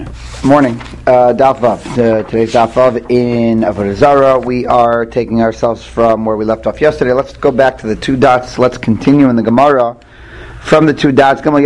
Morning. Daf Vav. Today's Daf Vav in Avodah Zarah. We are taking ourselves from where we left off yesterday. Let's go back to the two dots. Let's continue in the Gemara from the two dots. The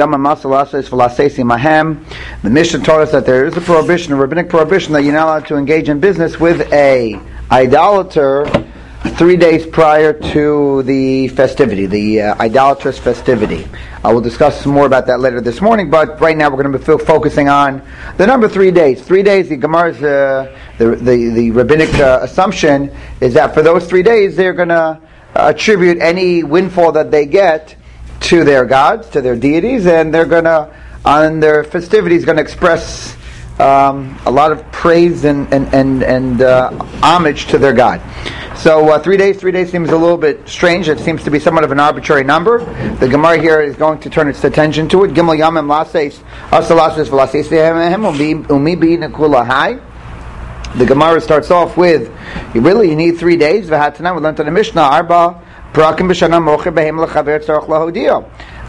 Mishnah taught us that there is a prohibition, a rabbinic prohibition, that you're not allowed to engage in business with a idolater 3 days prior to the festivity, the idolatrous festivity. We'll discuss some more about that later this morning, but right now we're going to be focusing on the number 3 days. 3 days, the Gemara's, the rabbinic assumption is that for those 3 days they're going to attribute any windfall that they get to their gods, to their deities, and they're going to, on their festivities, going to express a lot of praise and homage to their God. So 3 days seems a little bit strange. It seems to be somewhat of an arbitrary number. The Gemara here is going to turn its attention to it. Gimel Yamim Laseis Asalasis V'Laseis Umi Bi Nekula Hai. The Gemara starts off with, you need 3 days. V'Hatanan, we learned in the Mishnah, Arba Prakim B'Shana Mocher Behem L'Chaver Tzarech Lahodio.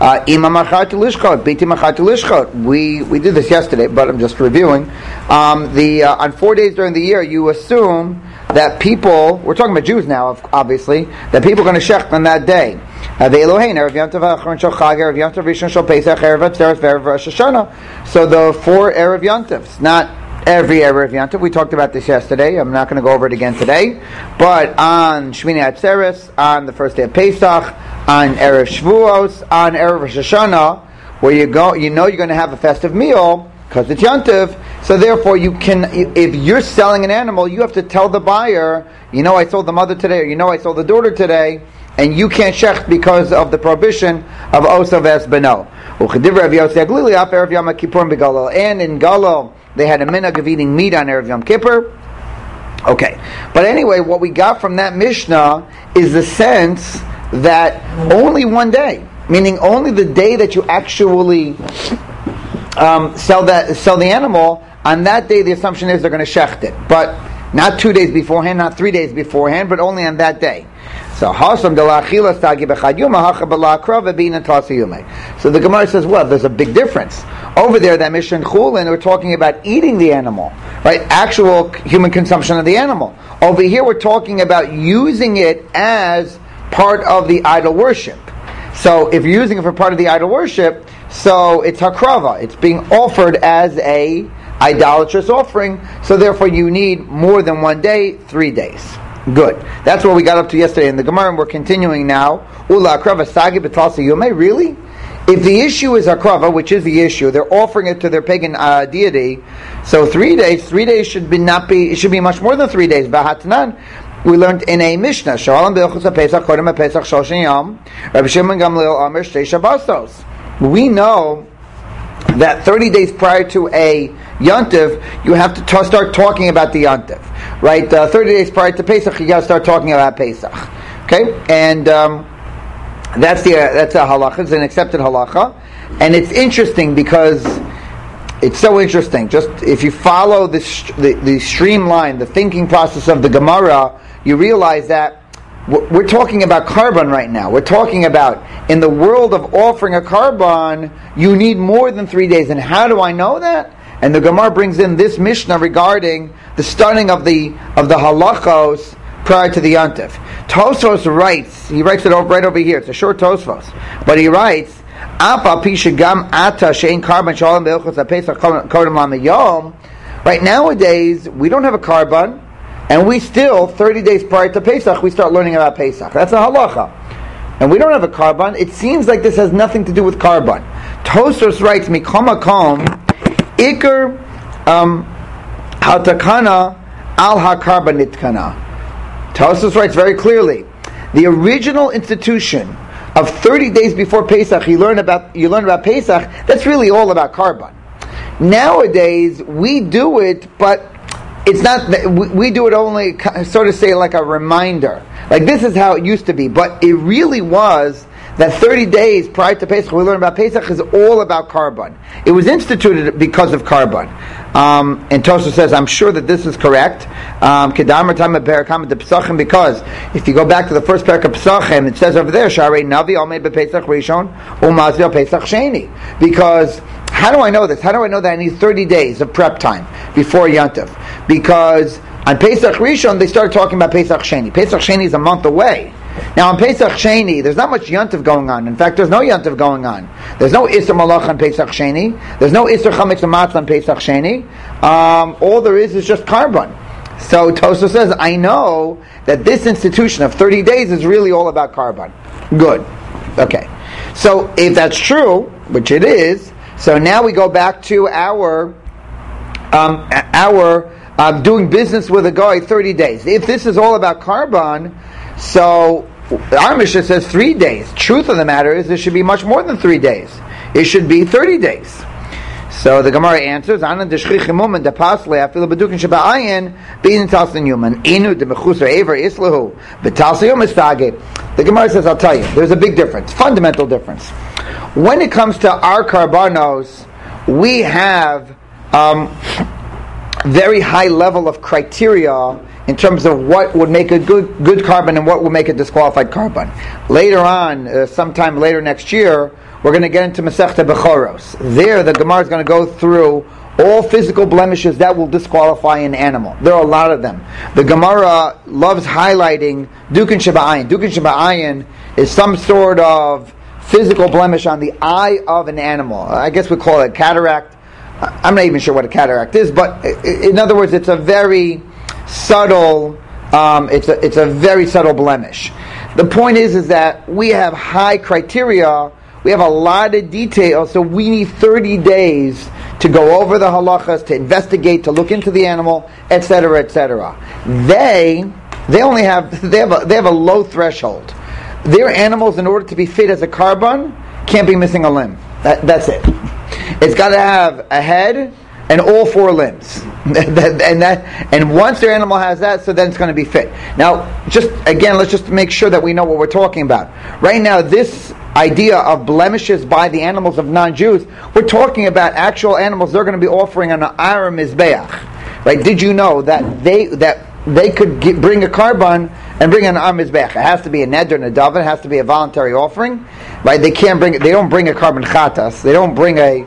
We did this yesterday, but I'm just reviewing. On 4 days during the year, you assume that people, we're talking about Jews now, obviously, that people are going to shech on that day. So the 4 Erev Yontivs, not every Erev Yontiv. We talked about this yesterday. I'm not going to go over it again today. But on Shmini Atzeres, on the first day of Pesach, on Erev Shavuos, on Erev Rosh Hashanah, where you're going to have a festive meal, because it's Yontiv, so therefore you can, if you're selling an animal, you have to tell the buyer, I sold the mother today, or I sold the daughter today, and you can't shech because of the prohibition of Osav Es Beno. And in Galil, they had a minhag of eating meat on Erev Yom Kippur. Okay. But anyway, what we got from that Mishnah is the sense that only 1 day, meaning only the day that you actually sell the animal, on that day the assumption is they're going to shecht it, but not 2 days beforehand, not 3 days beforehand, but only on that day. So the Gemara says, well, there's a big difference. Over there, that Mishnah in Chulin, we're talking about eating the animal, right? Actual human consumption of the animal. Over here, we're talking about using it as part of the idol worship. So if you're using it for part of the idol worship, so it's hakrava. It's being offered as a idolatrous offering. So therefore you need more than 1 day, 3 days. Good. That's what we got up to yesterday in the Gemara, and we're continuing now. Ula hakrava sagi b'talsa yume. Really? If the issue is hakrava, which is the issue, they're offering it to their pagan deity. So 3 days should be it should be much more than 3 days. B'hatnan. We learned in a Mishnah, we know that 30 days prior to a Yontiv, you have to start talking about the Yontiv, right? 30 days prior to Pesach, you got to start talking about Pesach, okay? And that's a halacha. It's an accepted halacha, and it's interesting because it's so interesting. Just if you follow the streamline, the thinking process of the Gemara, you realize that we're talking about carbon right now. We're talking about, in the world of offering a carbon, you need more than 3 days. And how do I know that? And the Gemara brings in this Mishnah regarding the starting of the halachos prior to the Yontif. Tosfos writes, he writes it right over here. It's a short Tosfos, but he writes, right nowadays, we don't have a carbon, and we still, 30 days prior to Pesach, we start learning about Pesach. That's a halacha. And we don't have a carbon. It seems like this has nothing to do with carbon. Tosfos writes, Mikom Makom, Iker Hatakana Al HaKarban Nitkana. Tosfos writes very clearly, the original institution of 30 days before Pesach, you learn about Pesach, that's really all about carbon. Nowadays, we do it, but it's not, we do it only, sort of say, like a reminder. Like, this is how it used to be. But it really was that 30 days prior to Pesach, we learn about Pesach, is all about carbon. It was instituted because of carbon. And Tosfos says, I'm sure that this is correct. Because if you go back to the first parak of Pesachim, it says over there, Sharei Navi Omed B'Pesach Rishon Umazil Pesach Sheni. Because how do I know this? How do I know that I need 30 days of prep time before Yontif? Because on Pesach Rishon, they started talking about Pesach Sheni. Pesach Sheni is a month away. Now on Pesach Sheni, there's not much Yontif going on. In fact, there's no Yontif going on. There's no Isser Malach on Pesach Sheni. There's no Isser Chametz Matzah on Pesach Sheni. All there is just Karban. So Tosfos says, I know that this institution of 30 days is really all about Karban. Good. Okay. So if that's true, which it is, so now we go back to our doing business with a guy 30 days. If this is all about Karban, so our Mishnah says 3 days. Truth of the matter is, it should be much more than 3 days. It should be 30 days. So the Gemara answers, "Anan deshchichimum and depasle afilu bedukin sheba'ayin bein talsin human inu demechusar aver islahu betalsiyum estage." The Gemara says, "I'll tell you, there's a big difference, fundamental difference. When it comes to our karbanos, we have very high level of criteria in terms of what would make a good karban and what would make a disqualified karban. Later on, sometime later next year, we're going to get into Masechta Bechoros. There, the Gemara is going to go through all physical blemishes that will disqualify an animal. There are a lot of them. The Gemara loves highlighting Dukin Sheba'ayin. Dukin Sheba'ayin is some sort of physical blemish on the eye of an animal. I guess we call it cataract. I'm not even sure what a cataract is, but in other words, it's a very subtle. It's a very subtle blemish. The point is that we have high criteria. We have a lot of details, so we need 30 days to go over the halachas, to investigate, to look into the animal, etc., etc. They have a low threshold. Their animals, in order to be fit as a karban, can't be missing a limb. That's it. It's got to have a head and all 4 limbs. and once their animal has that, so then it's going to be fit. Now, let's just make sure that we know what we're talking about. Right now, this idea of blemishes by the animals of non-Jews, we're talking about actual animals they're going to be offering on an Ar Mizbeach. Right? Did you know that they could bring a karban and bring an Ar Mizbeach? It has to be a neder and a daven. It has to be a voluntary offering. Right? They don't bring a karban chatas. They don't bring a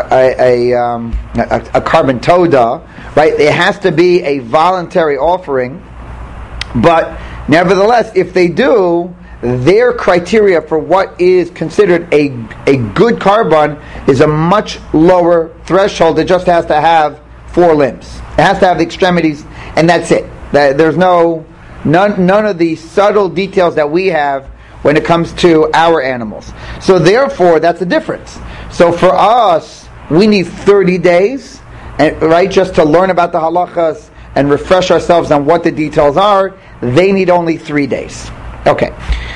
karban toda. Right? It has to be a voluntary offering. But nevertheless, if they do, their criteria for what is considered a good karban is a much lower threshold. It just has to have 4 limbs. It has to have the extremities, and that's it. There's none of the subtle details that we have when it comes to our animals. So therefore, that's the difference. So for us, we need 30 days, right, just to learn about the halachas and refresh ourselves on what the details are. They need only 3 days. Okay.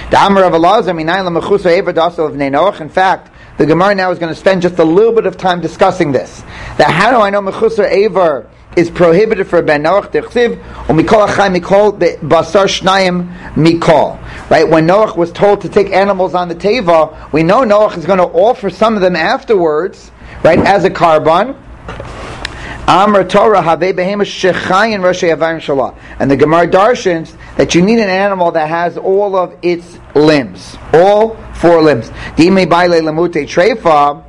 In fact, the Gemara now is going to spend just a little bit of time discussing this. That how do I know Mechusar Eiver is prohibited for Ben Noach? Right? When Noach was told to take animals on the Teva, we know Noach is going to offer some of them afterwards, right, as a karban. Amr Torah Have Behemoth Shechayin Roshei Avayim Shalah. And the Gemara darshans that you need an animal that has all of its limbs, all 4 limbs. Dime Baile Lamute Treifa,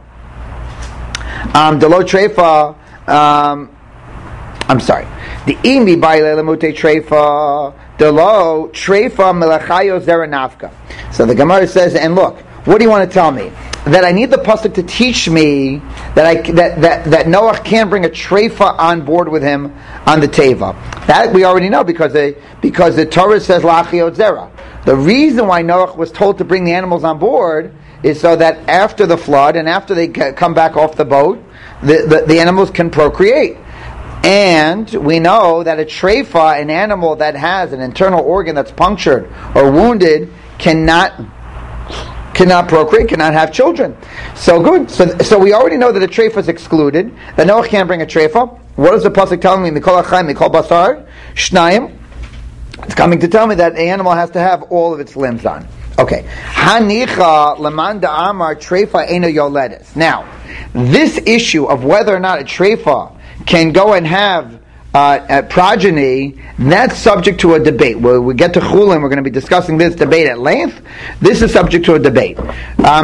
Delo Treifa. I'm sorry. The Imi Baile Lamute Treifa, Delo Treifa Melachayo Zeranafka. So the Gemara says, and look, what do you want to tell me? That I need the pasuk to teach me that Noach can't bring a treifa on board with him on the teva. That we already know because the Torah says la'achiyot zera. The reason why Noach was told to bring the animals on board is so that after the flood and after they come back off the boat, the animals can procreate. And we know that a treifa, an animal that has an internal organ that's punctured or wounded, cannot procreate, cannot have children. So good. So we already know that a treifa is excluded. That Noach can't bring a treifa. What is the pasuk telling me? Mikol achayim, mikol basar, shnayim. It's coming to tell me that the animal has to have all of its limbs on. Okay. Hanicha leman da'amar treifa eno yoledes. Now, this issue of whether or not a treifa can go and have a progeny, that's subject to a debate. When we get to Chulin, we're going to be discussing this debate at length. This is subject to a debate.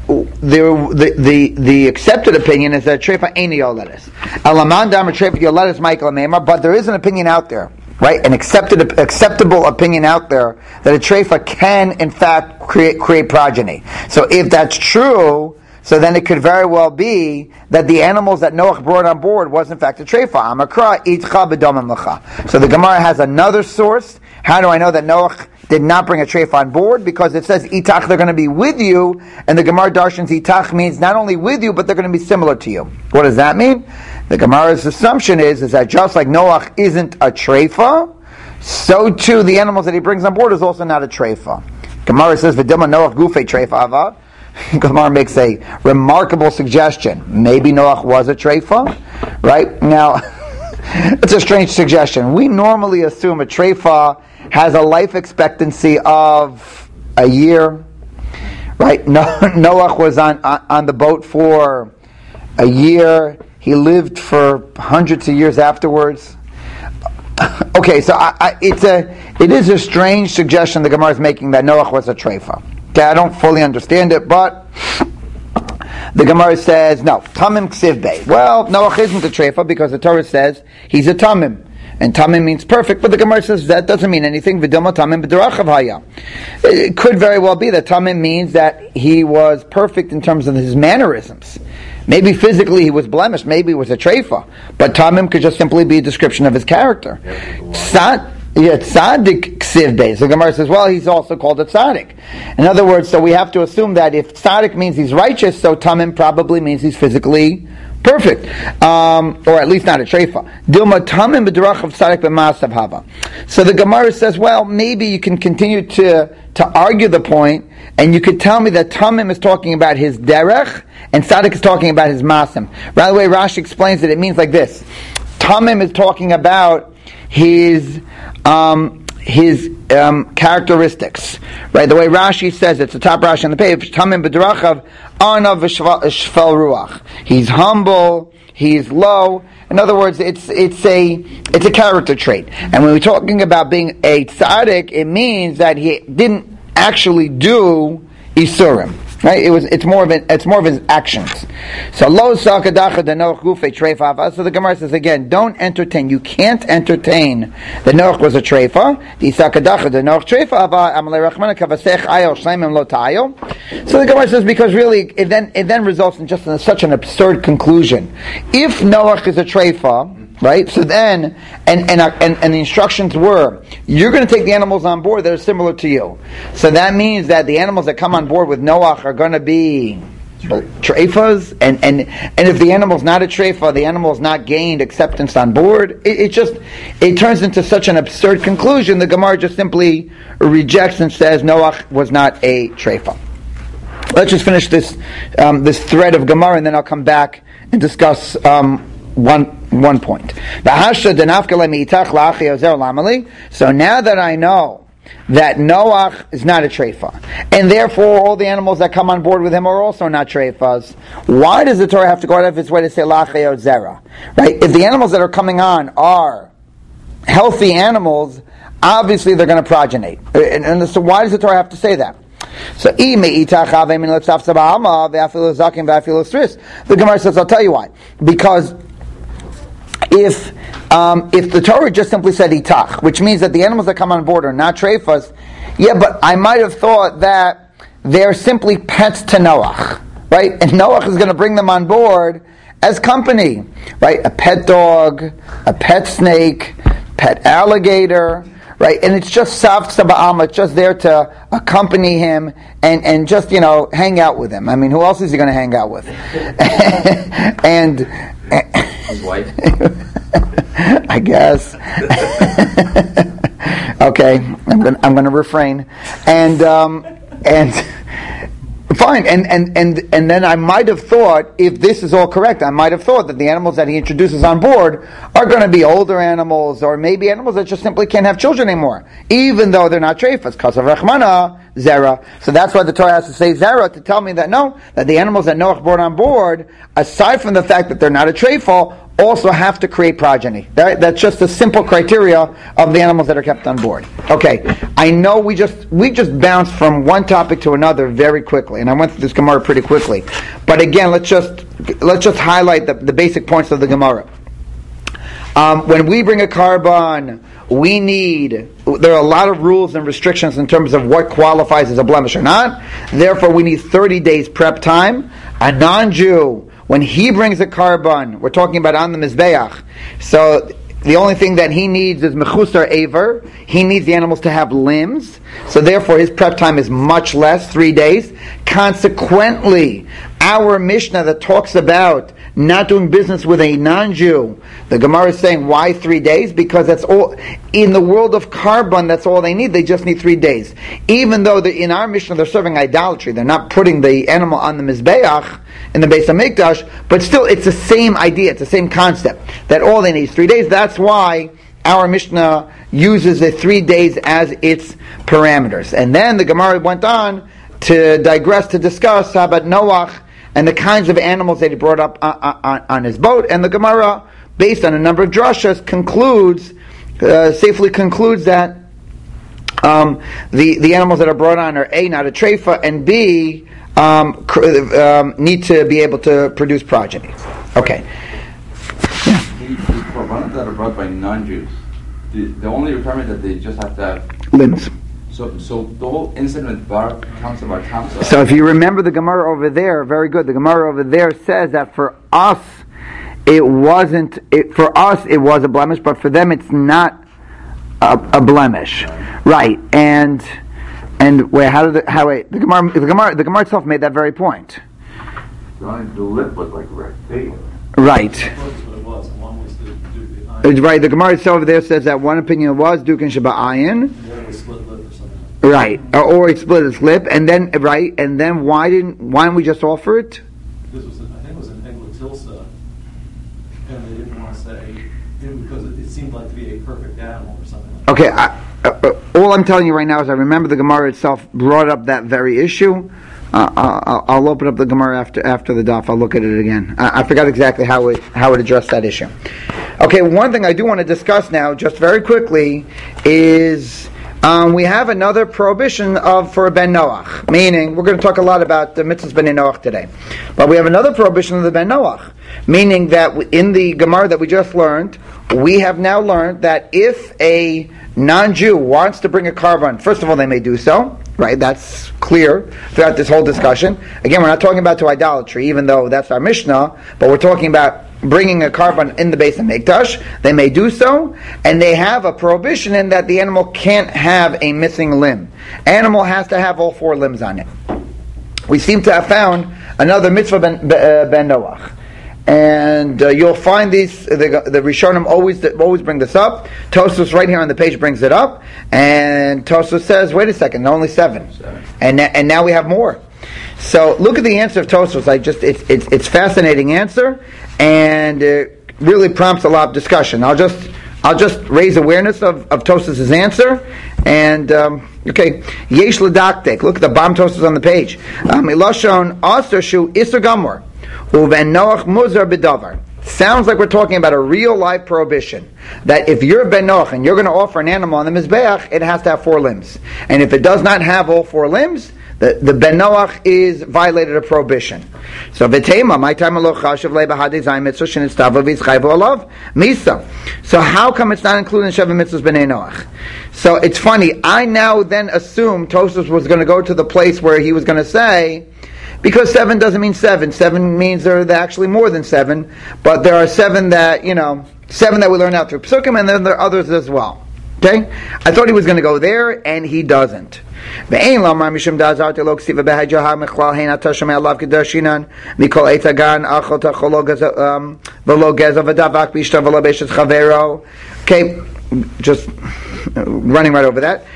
the accepted opinion is that treifa ain't yoledes. Elaman dam treifa yoledes Michael Meimar, but there is an opinion out there, right? An acceptable opinion out there that a treifa can in fact create progeny. So if that's true, so then it could very well be that the animals that Noach brought on board was in fact a treifa. Amakra itcha b'domim lecha. So the Gemara has another source. How do I know that Noach did not bring a treifa on board? Because it says itach, they're going to be with you, and the Gemara darshans itach means not only with you, but they're going to be similar to you. What does that mean? The Gemara's assumption is that just like Noach isn't a treifa, so too the animals that he brings on board is also not a treifa. Gemara says v'dilma Noach gufei treifa ava. Gemara makes a remarkable suggestion. Maybe Noach was a treifa, right? Now, it's a strange suggestion. We normally assume a treifa has a life expectancy of a year, right? Noach was on the boat for a year. He lived for hundreds of years afterwards. Okay, so it is a strange suggestion the Gemara is making that Noach was a treifa. Okay, I don't fully understand it, but the Gemara says no. Tamim ksiv bei. Well, Noach isn't a treifa because the Torah says he's a tamim. And tamim means perfect, but the Gemara says that doesn't mean anything. V'dilma tamim b'derachav haya. It could very well be that tamim means that he was perfect in terms of his mannerisms. Maybe physically he was blemished, maybe he was a treifa, but tamim could just simply be a description of his character. Tzaddik ksiv beis. The Gemara says, well, he's also called a tzaddik. In other words, so we have to assume that if tzaddik means he's righteous, so tamim probably means he's physically perfect, or at least not a treifa. Dilma tamim b'derachav tzaddik b'maasav hava. So the Gemara says, well, maybe you can continue to argue the point, and you could tell me that tamim is talking about his derech, and tzaddik is talking about his masim. By the way, Rashi explains it means like this. Tamim is talking about his characteristics, right? The way Rashi says it's the top Rashi on the page. Tamim b'derachav anav v'shvel ruach. He's humble. He's low. In other words, it's a character trait. And when we're talking about being a tzaddik, it means that he didn't actually do isurim. Right? It's more of his actions. So lo sakadacha de Noach gufei treifa. So the Gemara says again, don't entertain. You can't entertain that Noach was a treifa. The sakadacha de Noach treifa amalei rachmana kavasech ayol shleimim lo tayo. So the Gemara says because really it then results in just such an absurd conclusion. If Noach is a treifa, right? So then, and the instructions were, you're going to take the animals on board that are similar to you. So that means that the animals that come on board with Noach are going to be treifas, and if the animal's not a treifa, the animal's not gained acceptance on board. It turns into such an absurd conclusion. The Gemara just simply rejects and says Noach was not a treifa. Let's just finish this thread of Gemara, and then I'll come back and discuss one point. So now that I know that Noach is not a treifa, and therefore all the animals that come on board with him are also not treifas, why does the Torah have to go out of its way to say lacheo zera? Right? If the animals that are coming on are healthy animals, obviously they're going to progenate. And so why does the Torah have to say that? So the Gemara says, I'll tell you why. Because if the Torah just simply said itach, which means that the animals that come on board are not treifas, yeah, but I might have thought that they're simply pets to Noach, right? And Noach is going to bring them on board as company, right? A pet dog, a pet snake, pet alligator, right? And it's just sav saba'ama, it's just there to accompany him and just, hang out with him. I mean, who else is he going to hang out with? and his wife. I guess. Okay, I'm going to refrain. And fine. And then I might have thought, if this is all correct, I might have thought that the animals that he introduces on board are going to be older animals, or maybe animals that just simply can't have children anymore, even though they're not treifas, because of Rachmana, Zera. So that's why the Torah has to say Zera, to tell me that no, that the animals that Noach brought on board, aside from the fact that they're not a treifal, also have to create progeny. That's just a simple criteria of the animals that are kept on board. Okay, I know we just bounced from one topic to another very quickly, and I went through this Gemara pretty quickly. But again, let's just highlight the basic points of the Gemara. When we bring a carbon, there are a lot of rules and restrictions in terms of what qualifies as a blemish or not. Therefore, we need 30 days prep time. A non-Jew, when he brings a carbon, we're talking about on the Mizbeach, so the only thing that he needs is mechusar aver. He needs the animals to have limbs. So therefore his prep time is much less, 3 days. Consequently, our Mishnah that talks about not doing business with a non-Jew, the Gemara is saying, why 3 days? Because that's all, in the world of carbon, that's all they need. They just need 3 days. Even though in our Mishnah they're serving idolatry, they're not putting the animal on the Mizbeach, in the Beis HaMikdash, but still it's the same idea, it's the same concept, that all they need is 3 days. That's why our Mishnah uses the 3 days as its parameters. And then the Gemara went on to digress to discuss about Noach and the kinds of animals that he brought up on his boat. And the Gemara, based on a number of drashas, safely concludes that the animals that are brought on are A, not a treifa, and B, need to be able to produce progeny. Okay. The korbanos that are brought by non-Jews, the only requirement that they just have to have limbs. So the whole incident with Bar Kamsa. So if you remember the Gemara over there, very good. The Gemara over there says that for us it was a blemish, but for them it's not a blemish, right? And wait, the Gemara itself made that very point. The lip was like rectangular. Right. That's what it was. One was the Right. The Gemara itself over there says that one opinion was Dukin Shaba'ayin. Right, or he split his lip, and then why didn't we just offer it? This was, I think, it was an Eglatilsa, and they didn't want to say because it seemed like to be a perfect animal or something. Like Okay, all I'm telling you right now is I remember the Gemara itself brought up that very issue. I'll open up the Gemara after the daf. I'll look at it again. I forgot exactly how it addressed that issue. Okay, one thing I do want to discuss now, just very quickly, is. We have another prohibition for Ben Noach, meaning we're going to talk a lot about the mitzvahs Ben Noach today, but we have another prohibition of the Ben Noach, meaning that in the Gemara that we just learned, we have now learned that if a non-Jew wants to bring a carbon, first of all, they may do so, right? That's clear throughout this whole discussion. Again, we're not talking about to idolatry, even though that's our Mishnah, but we're talking about bringing a carbon in the Beis HaMikdash. They may do so, and they have a prohibition in that the animal can't have a missing limb. Animal has to have all 4 limbs on it. We seem to have found another mitzvah ben Noach. And you'll find these, the Rishonim always bring this up. Tosfos right here on the page brings it up, and Tosfos says, wait a second, only 7. And now we have more. So look at the answer of Tosfos. It's fascinating answer, and it really prompts a lot of discussion. I'll just raise awareness of Tosfos' answer, and okay, Yesh L'Daktek. Look at the bottom Tosfos on the page. Milashon Aser Shu Iser Gamor Uven Noach Muzar B'Davar. Sounds like we're talking about a real life prohibition. That if you're Ben Noach and you're going to offer an animal on the Mizbeach, it has to have 4 limbs. And if it does not have all 4 limbs, the Ben Noach is violated a prohibition. So v'teima, my time alo chashav lebahadei zayin mitzvah shenitztava v'yitzchayvu alav misa. So how come it's not included in Sheva mitzvahs b'nei Noach? So it's funny. I now then assume Tosfos was going to go to the place where he was going to say, because 7 doesn't mean 7. 7 means there are actually more than 7, but there are 7 that 7 that we learn out through Psukim, and then there are others as well. Okay, I thought he was going to go there, and he doesn't. So how come it's not okay, just running right over that.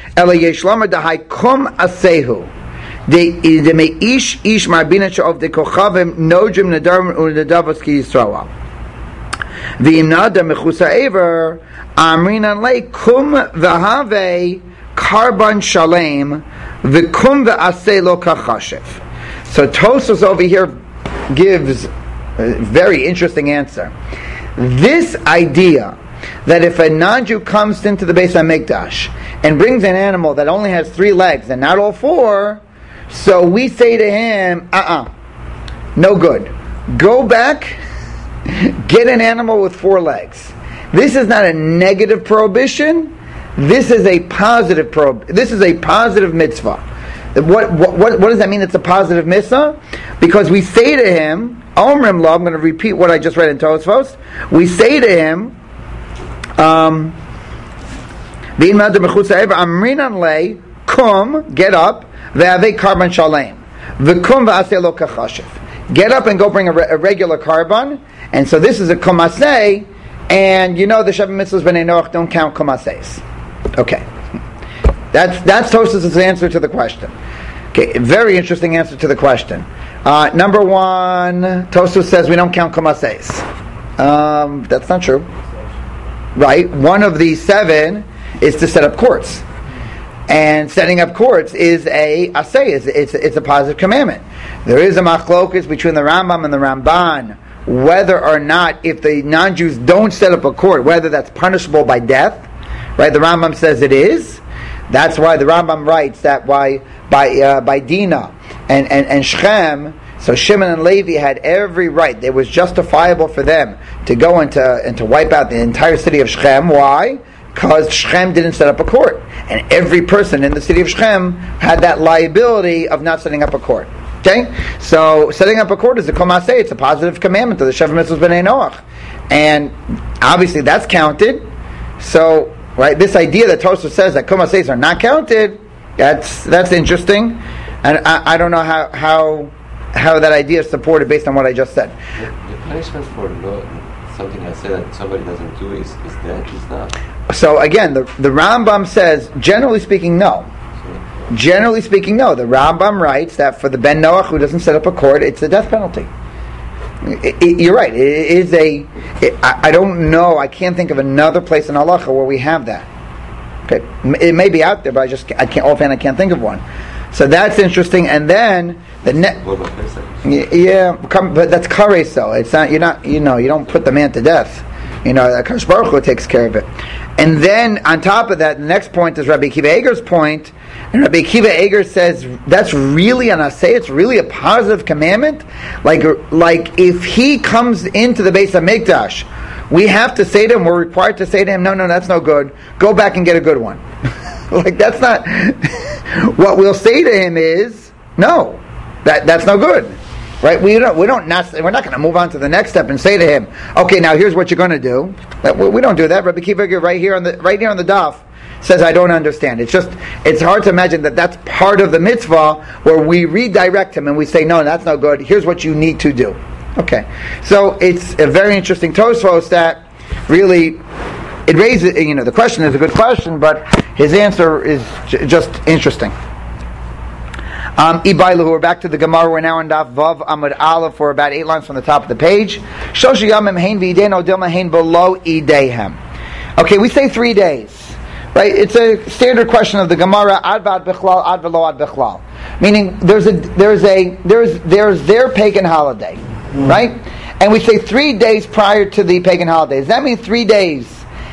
Amrinan le kum v'havei karban shalem v'kum v'aseh lo kachashev. So Tosfos over here gives a very interesting answer. This idea that if a non-Jew comes into the Beis HaMikdash and brings an animal that only has 3 legs and not all 4, so we say to him, no good. Go back, get an animal with 4 legs. This is not a negative prohibition. This is a positive This is a positive mitzvah. What does that mean? It's a positive mitzvah because we say to him, Omrim lo. I'm going to repeat what I just read in Tosfos. We say to him, Amrinan le, kum, get up, ve'avei karban shalem, v'kum v'aseh lo kachashiv. Get up and go bring a regular karban. And so this is a kumaseh, and you know the Sheva Mitzvahs b'nei Noach don't count kumasehs. Okay. That's Tosfos' answer to the question. Okay, very interesting answer to the question. Number 1, Tosfos says we don't count kumasehs. That's not true. Right? One of the 7 is to set up courts. And setting up courts is a aseh, it's a positive commandment. There is a machlokus between the Rambam and the Ramban whether or not if the non-Jews don't set up a court, whether that's punishable by death. Right? The Rambam says it is. That's why the Rambam writes that by Dinah and Shechem, so Shimon and Levi had every right. It was justifiable for them to go and to wipe out the entire city of Shechem. Why? Because Shechem didn't set up a court. And every person in the city of Shechem had that liability of not setting up a court. Okay? So setting up a court is a komaseh. It's a positive commandment of the Sheva Mitzvahs b'nei Noach. And obviously that's counted. So, right, this idea that Tosfos says that kumasehs are not counted, that's interesting. And I don't know how that idea is supported based on what I just said. The punishment for something I said that somebody doesn't do is death, is not. So again, the Rambam says, generally speaking, no. Generally speaking, no. The Rambam writes that for the Ben Noach who doesn't set up a court, it's a death penalty. You're right. It is I don't know. I can't think of another place in halacha where we have that. Okay, it may be out there, but I can't. Offhand, I can't think of one. So that's interesting. And then the but that's kares. So it's not. You're not. You don't put the man to death. Kadosh Baruch Hu takes care of it. And then on top of that, the next point is Rabbi Akiva Eger's point. And Rabbi Akiva Eger says that's really an aseh. It's really a positive commandment. Like if he comes into the Beis HaMikdash, we have to say to him, we're required to say to him, no, that's no good. Go back and get a good one. Like that's not what we'll say to him is no, that's no good. Right? We're not going to move on to the next step and say to him, okay, now here's what you're going to do. We don't do that. Rabbi Akiva Eger right here on the daf says I don't understand. It's hard to imagine that that's part of the mitzvah where we redirect him and we say no, that's no good. Here's what you need to do. Okay, so it's a very interesting Tosfos that really it raises. The question is a good question, but his answer is just interesting. Ibailu, we're back to the Gemara. We're now on Daf Vav Amud Aleph. We're about 8 lines from the top of the page. Shosha yamim hein v'ideno dilma hein below ideihem. Okay, we say 3 days. Right? It's a standard question of the Gemara. Ad v'ad bichlal, ad v'lo ad bichlal. Meaning, there's their pagan holiday, right? And we say 3 days prior to the pagan holiday. Does that mean 3 days,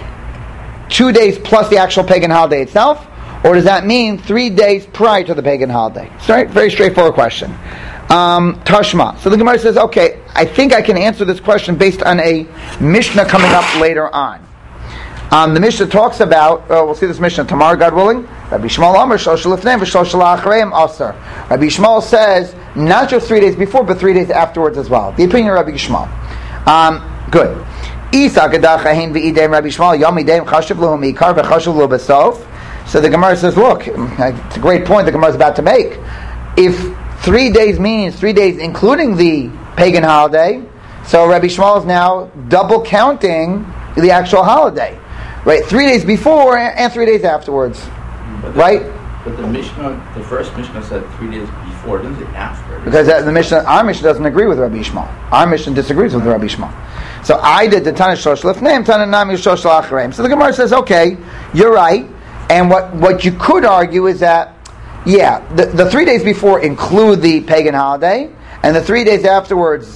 2 days plus the actual pagan holiday itself, or does that mean 3 days prior to the pagan holiday? It's a very straightforward question. Tashma. So the Gemara says, okay, I think I can answer this question based on a Mishnah coming up later on. The Mishnah talks about, we'll see this Mishnah tomorrow, God willing. Rabbi Yishmael Amar, Shlosh Lifnei, V'Shlosh La'achreim Asar. Rabbi Yishmael says, not just 3 days before, but 3 days afterwards as well. The opinion of Rabbi Yishmael. Good. Isa Gadach Hain V'Idem Rabbi Yishmael, Yom Idem Chashiv Lahu Mikar V'Chashiv Lahu B'Sof. So the Gemara says, look, it's a great point the Gemara is about to make. If 3 days means 3 days including the pagan holiday, so Rabbi Yishmael is now double counting the actual holiday. Right, 3 days before and 3 days afterwards, right? But the first Mishnah said 3 days before, didn't it after? Because our Mishnah doesn't agree with Rabbi Yishmael. Our Mishnah disagrees with Rabbi Yishmael. So I did the Tana Shlosh Lifnei, Tana Nami Shlosh La'achreim. So the Gemara says, okay, you're right. And what you could argue is that, the 3 days before include the pagan holiday, and the 3 days afterwards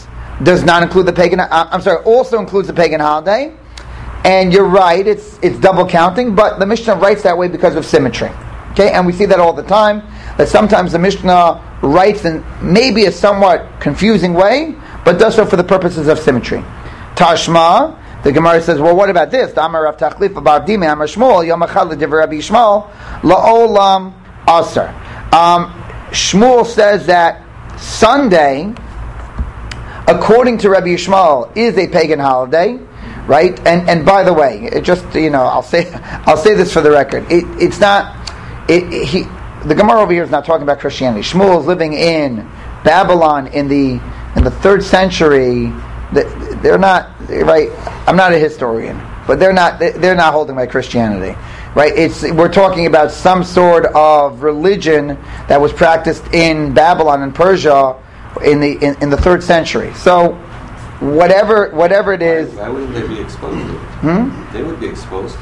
does not include the pagan. Also includes the pagan holiday. And you're right, it's double counting, but the Mishnah writes that way because of symmetry. Okay, and we see that all the time. That sometimes the Mishnah writes in maybe a somewhat confusing way, but does so for the purposes of symmetry. Tashma, the Gemara says, well, what about this? Amar Rav Tachlif Bar Dimi Amar Shmuel Yom Echad L'Divrei Rabbi Yishmael La'olam Aser. Shmuel says that Sunday, according to Rabbi Yishmael, is a pagan holiday, right? And by the way, it just I'll say this for the record. It's not. The Gemara over here is not talking about Christianity. Shmuel is living in Babylon in the 3rd century. They're not right. I'm not a historian, but they're not holding by Christianity, right? We're talking about some sort of religion that was practiced in Babylon and Persia in the 3rd century. So whatever it is, why wouldn't they be exposed to it? They would be exposed.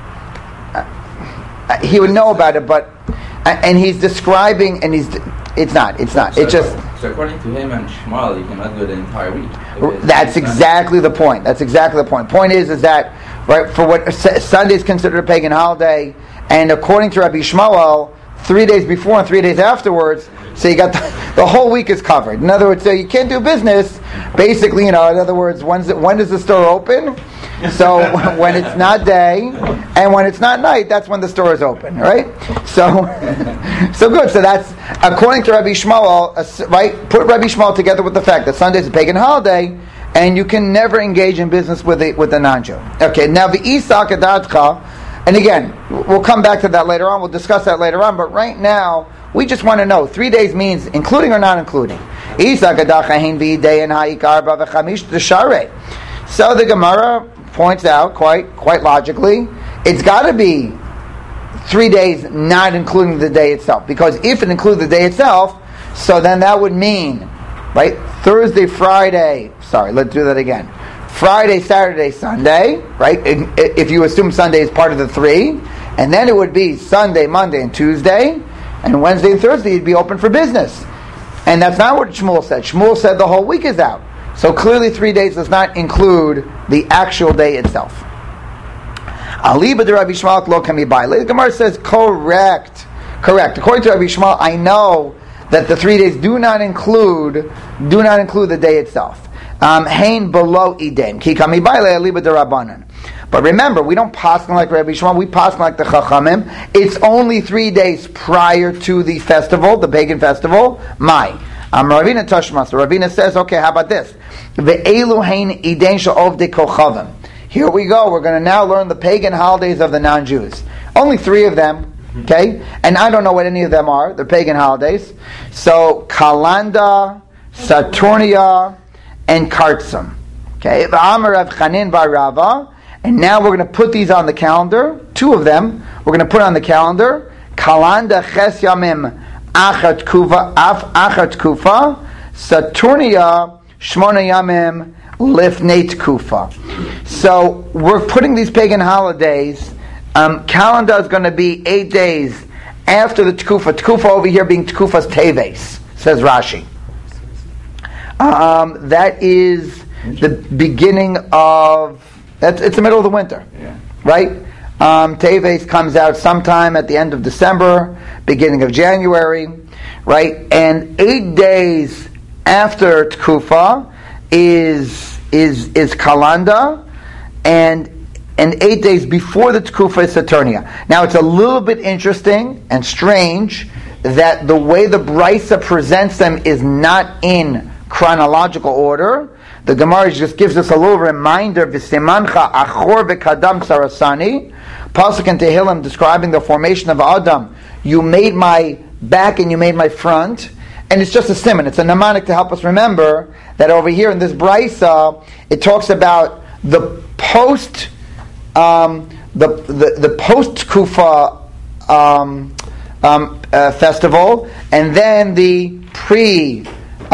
He would know about it, but and he's describing, and it's not. It's just. So according to him and Shmuel, you cannot do it the entire week. That's exactly the point. Point is that right for what Sunday is considered a pagan holiday, and according to Rabbi Shmuel, 3 days before and 3 days afterwards. So you got the whole week is covered. In other words, so you can't do business. Basically, in other words, when does the store open? So when it's not day and when it's not night, that's when the store is open, right? So good. So that's according to Rabbi Shmuel, right? Put Rabbi Shmuel together with the fact that Sunday is a pagan holiday, and you can never engage in business with a non-Jew. Okay, now the Isa Kadatcha, and again, we'll come back to that later on. We'll discuss that later on. But right now, we just want to know 3 days means including or not including. Isa Kadatcha hein v'idei and ha'ikar b'v'chamish t'sharei. So the Gemara points out quite logically, it's got to be 3 days not including the day itself, because if it includes the day itself, so then that would mean, right, Thursday, Friday, let's do that again, Friday, Saturday, Sunday, right, if you assume Sunday is part of the 3, and then it would be Sunday, Monday, and Tuesday, and Wednesday and Thursday you'd be open for business. And that's not what Shmuel said. Shmuel said the whole week is out. So clearly 3 days does not include the actual day itself. Aliba de Rabbi Yishmael lo kami bai. The Gemara says correct. According to Rabbi Yishmael, I know that the 3 days do not include the day itself. Hein below iden ki kami bai aliba de Rabbanan. But remember, we don't paskin like Rabbi Yishmael. We paskin like the Chachamim. It's only 3 days prior to the festival, the pagan festival. Ravina Tashmas. Ravina says, okay, how about this? Ve'elu hein iden she'ovdei kochavim. Here we go. We're going to now learn the pagan holidays of the non-Jews. Only 3 of them, okay? And I don't know what any of them are. They're pagan holidays. So, Kalanda, Saturnia, and Kartsum. Okay? V'amar Rav Chanin bar Rava. And now we're going to put these on the calendar. 2 of them we're going to put on the calendar. Kalanda ches yamim achat kufa, Saturnia shmona yamim lifnei kufa. So we're putting these pagan holidays. Calendar is going to be 8 days after the tkufa. Tkufa over here being tkufa's teves, says Rashi. That is the beginning of. It's the middle of the winter, right? Teves comes out sometime at the end of December, beginning of January, right? And 8 days after Tkufa is Kalanda, and 8 days before the Tkufa is Saturnia. Now it's a little bit interesting and strange that the way the Brisa presents them is not in chronological order. The Gemara just gives us a little reminder, V'simancha achor v'kadam sarasani, Pasuk in Tehillim describing the formation of Adam. You made my back and you made my front. And it's just a simon. It's a mnemonic to help us remember that over here in this Brisa, it talks about the post Kufa festival, and then the pre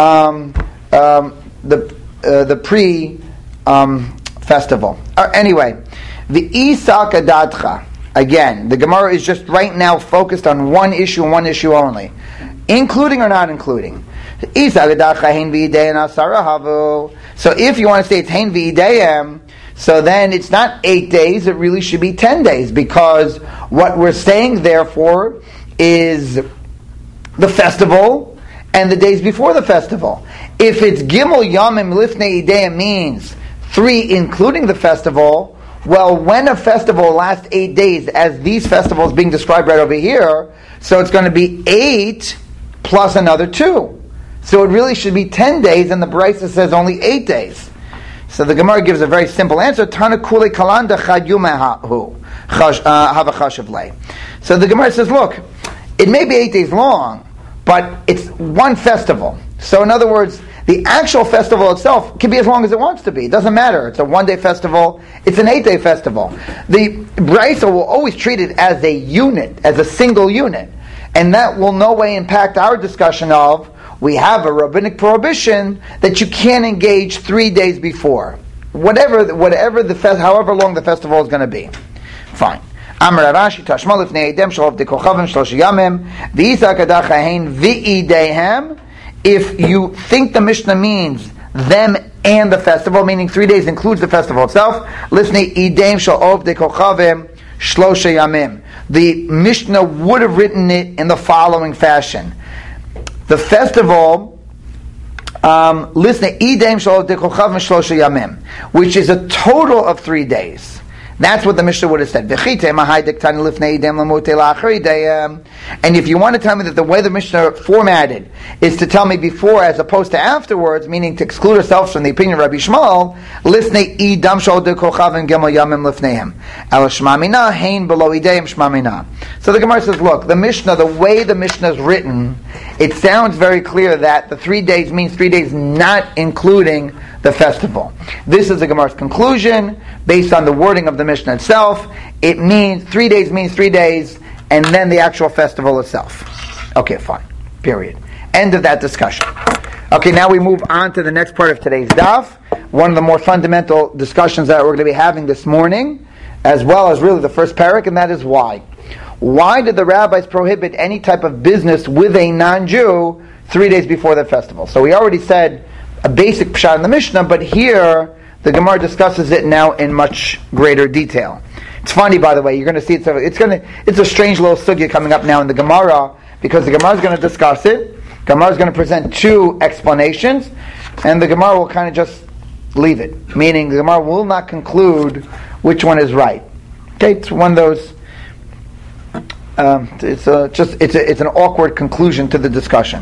festival. Anyway, the Isa Kadatcha. Again, the Gemara is just right now focused on one issue and one issue only, including or not including. So if you want to say it's hein v'ideyim, so then it's not 8 days, it really should be 10 days, because what we're saying, therefore, is the festival and the days before the festival. If it's Gimel Yamim Lifnei Ideyim means 3 including the festival, well, when a festival lasts 8 days, as these festivals being described right over here, so it's going to be 8 plus another 2. So it really should be 10 days, and the Brisa says only 8 days. So the Gemara gives a very simple answer. Tana kule kalanda chad yumehu hava chashav lei. So the Gemara says, look, it may be 8 days long, but it's one festival. So in other words, the actual festival itself can be as long as it wants to be. It doesn't matter. It's a 1-day festival. It's an 8-day festival. The Brisa will always treat it as a unit, as a single unit. And that will no way impact our discussion of, we have a rabbinic prohibition that you can't engage 3 days before. However long the festival is going to be. Fine. Amar Rashi tashma lifnei edem shel avdei kochavim shlosh yamim v'isa kadach hein v'ideihem. If you think the Mishnah means them and the festival, meaning 3 days includes the festival itself, lifnei edem shel avdei kochavim shlosh yamim. The Mishnah would have written it in the following fashion. The festival, listen, which is a total of 3 days. That's what the Mishnah would have said. And if you want to tell me that the way the Mishnah formatted is to tell me before as opposed to afterwards, meaning to exclude ourselves from the opinion of Rabbi Shmuel, so the Gemara says, look, the Mishnah, the way the Mishnah is written, it sounds very clear that the 3 days means 3 days not including the festival. This is the Gemara's conclusion based on the wording of the Mishnah itself. It means 3 days means 3 days, and then the actual festival itself. Okay, fine. Period. End of that discussion. Okay, now we move on to the next part of today's daf. One of the more fundamental discussions that we're going to be having this morning, as well as really the first parak, and that is why. Why did the rabbis prohibit any type of business with a non-Jew 3 days before the festival? So we already said a basic pshat in the Mishnah, but here the Gemara discusses it now in much greater detail. It's funny, by the way, you're going to see it's a strange little sugya coming up now in the Gemara, because the Gemara is going to discuss it. Gemara is going to present 2 explanations, and the Gemara will kind of just leave it, meaning the Gemara will not conclude which one is right. Okay, it's one of those. It's an awkward conclusion to the discussion.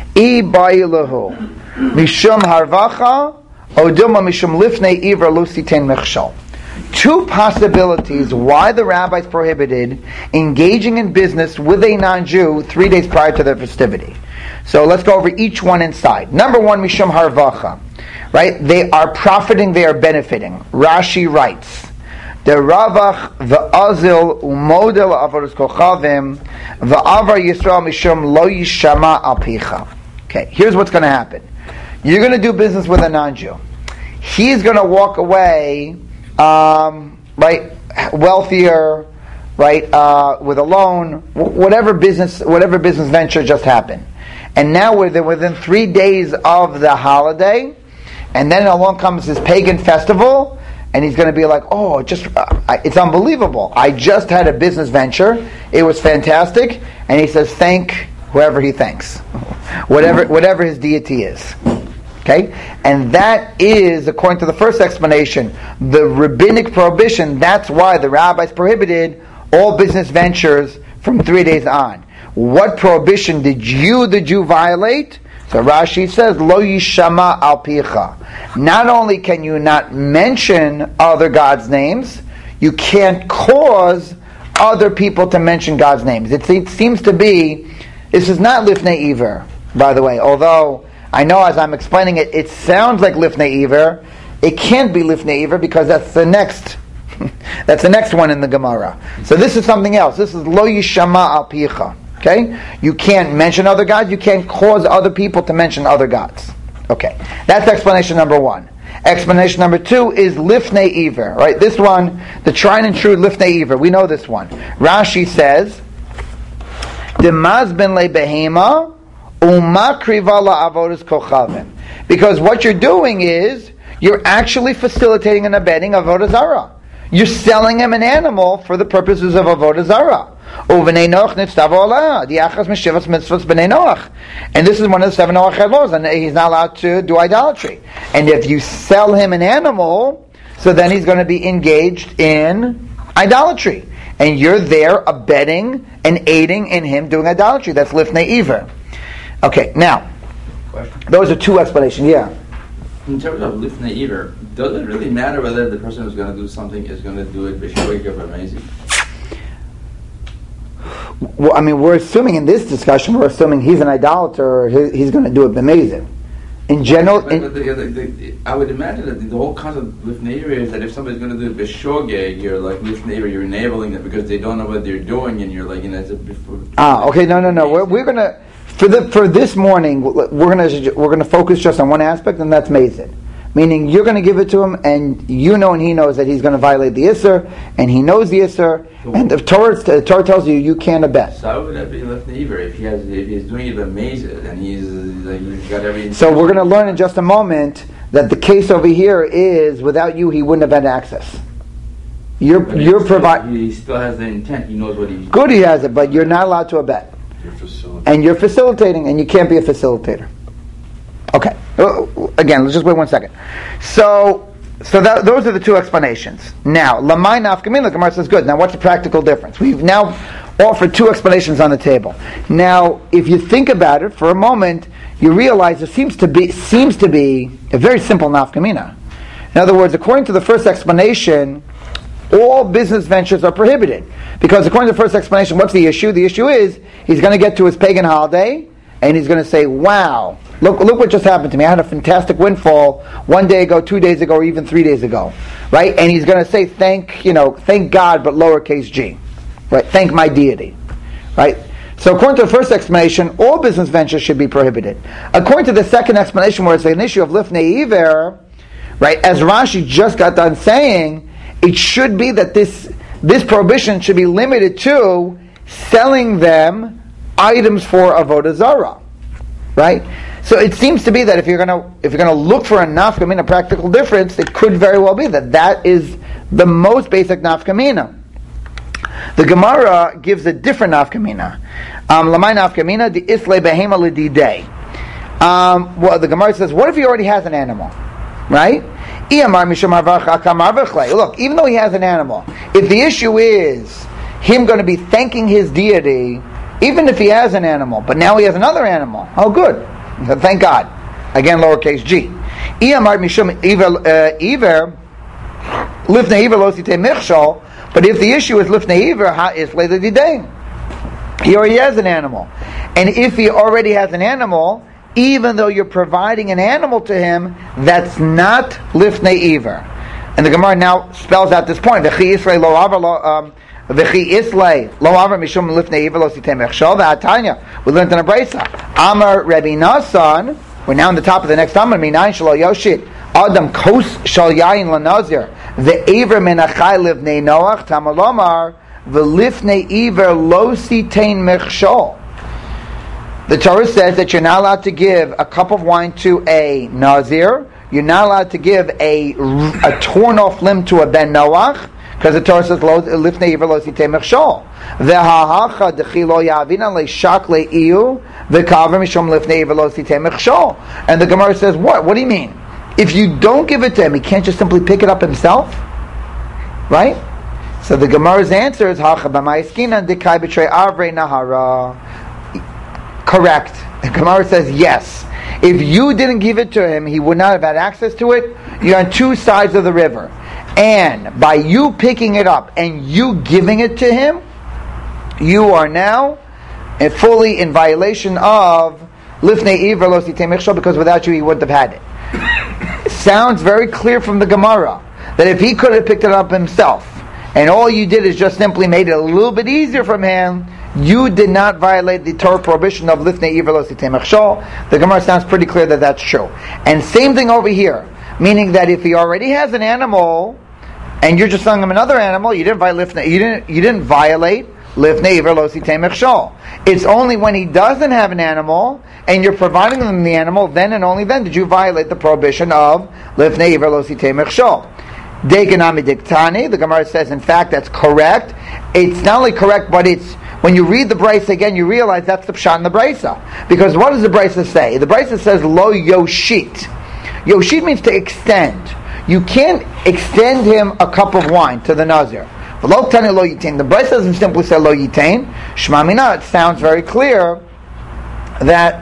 Mishum harvacha, odilma mishum lifnei ivra lusiten mechshal. 2 possibilities why the rabbis prohibited engaging in business with a non-Jew 3 days prior to their festivity. So let's go over each one inside. Number 1, mishum harvacha. Right? They are profiting, they are benefiting. Rashi writes, the ravach v'azil umodel avodas kochavim v'avar Yisrael mishum lo yishama al picha. Okay, here's what's going to happen. You're going to do business with a non-Jew. He's going to walk away, right, wealthier, right, with a loan, whatever business venture just happened. And now we're within 3 days of the holiday, and then along comes this pagan festival, and he's going to be like, oh, it's unbelievable. I just had a business venture. It was fantastic. And he says, thank whoever he thanks. Whatever his deity is. Okay? And that is, according to the first explanation, the rabbinic prohibition. That's why the rabbis prohibited all business ventures from 3 days on. What prohibition did you, the Jew, violate? So Rashi says, Lo yishama al picha. Not only can you not mention other God's names, you can't cause other people to mention God's names. It seems to be, this is not lifnei iver, by the way, although I know as I'm explaining it, it sounds like lifnei iver. It can't be lifnei iver because that's the next one in the Gemara. So this is something else. This is lo yishama al picha. Okay? You can't mention other gods, you can't cause other people to mention other gods. Okay. That's explanation number 1. Explanation number 2 is lifnei iver. Right? This one, the tried and true lifnei iver. We know this one. Rashi says, Demaz ben le behema, Umakriva la'avodas kochavim. Because what you're doing is, you're actually facilitating and abetting avodah zarah. You're selling him an animal for the purposes of avodah zarah. U'v'nei Noach nitztav olah, diachas meshivas mitzvos b'nei Noach. And this is one of the 7 Noach laws, and he's not allowed to do idolatry. And if you sell him an animal, so then he's going to be engaged in idolatry. And you're there abetting and aiding in him doing idolatry. That's lifnei iver. Okay, now, those are 2 explanations, yeah. In terms of lifnei iver, does it really matter whether the person who's going to do something is going to do it b'shoig or amazing? Well, I mean, we're assuming in this discussion, we're assuming he's an idolater, or he's going to do it amazing. In general, I would imagine that the whole concept of lifnei iver is that if somebody's going to do it b'shogeg, you're like lifnei iver, you're enabling it because they don't know what they're doing, and you're like, it's a before. Okay, no. We're going to for this morning, we're going to focus just on one aspect, and that's mazid. Meaning, you're going to give it to him, and you know and he knows that he's going to violate the Isser, and he knows the Isser, and the Torah tells you can't abet. So how would that be lifnei iver if he's doing it amazing and he's got every? So we're going to learn in just a moment that the case over here is without you he wouldn't have had access. You're providing. He still has the intent. He knows what he's. Good, he has it, but you're not allowed to abet. And you're facilitating, and you can't be a facilitator. Okay. Again, let's just wait 1 second. So those are the 2 explanations. Now, lamai nafkamin, the Gemara says, good. Now, what's the practical difference? We've now offered 2 explanations on the table. Now, if you think about it for a moment, you realize there seems to be a very simple nafkamina. In other words, according to the first explanation, all business ventures are prohibited. Because according to the first explanation, what's the issue? The issue is, he's going to get to his pagan holiday, and he's going to say, wow, look what just happened to me. I had a fantastic windfall 1 day ago, 2 days ago, or even 3 days ago. Right? And he's going to say, thank God, but lowercase g. Right? Thank my deity. Right? So according to the first explanation, all business ventures should be prohibited. According to the second explanation, where it's an issue of lifnei iver, right, as Rashi just got done saying, it should be that this prohibition should be limited to selling them items for avodah zarah, right? So it seems to be that if you're gonna look for a nafkamina practical difference, it could very well be that is the most basic nafkamina. The Gemara gives a different nafkamina. Lamai nafkamina the islay behema l'didei. Well, the Gemara says, what if he already has an animal, right? Look, even though he has an animal, if the issue is him going to be thanking his deity, even if he has an animal, but now he has another animal, oh good, thank God. Again, lowercase g. But if the issue is lifnei iver, he already has an animal. And if he already has an animal, even though you're providing an animal to him, that's not lifnei iver. And the Gemara now spells out this point. V'chi islay lo avar mishum lifnei iver lo sitei mechshol v'atanya. We learned in a brisa. Amar Rabbi Nasan. We're now on the top of the next Amar. Minayin shelo yoshit adam kos shal yayin lanazir ve'ever menachai lifnei noach tamalomar v'lifnei iver lo sitein mechshol. The Torah says that you're not allowed to give a cup of wine to a Nazir. You're not allowed to give a torn off limb to a Ben Noach, because the Torah says lifnei iver lo sitei mechshol. V'hahacha dechi lo yavina leishak leiu v'kaver mishum lifnei iver lo sitei mechshol. And the Gemara says, what? What do you mean? If you don't give it to him, he can't just simply pick it up himself, right? So the Gemara's answer is hacha b'ma'askinan dekai b'trei avrei nahara. Correct. The Gemara says yes. If you didn't give it to him, he would not have had access to it. You're on 2 sides of the river. And by you picking it up and you giving it to him, you are now fully in violation of lifnei iver lo sitei mechshol, because without you he wouldn't have had it. It sounds very clear from the Gemara that if he could have picked it up himself, and all you did is just simply made it a little bit easier from him, you did not violate the Torah prohibition of lifnei iver lo sitei mechshol. The Gemara sounds pretty clear that that's true. And same thing over here, meaning that if he already has an animal and you're just selling him another animal, you didn't violate lifnei iver lo sitei mechshol. It's only when he doesn't have an animal and you're providing them the animal, then and only then did you violate the prohibition of lifnei iver lo sitei mechshol. Deganami diktani, the Gemara says, in fact, that's correct. It's not only correct, but it's, when you read the Brisa again, you realize that's the pshat in the Brisa. Because what does the Brisa say? The Brisa says, lo yoshit. Yoshit means to extend. You can't extend him a cup of wine to the Nazir. Lo tani lo yitain. The Brisa doesn't simply say lo yitain. Shma mina, it sounds very clear that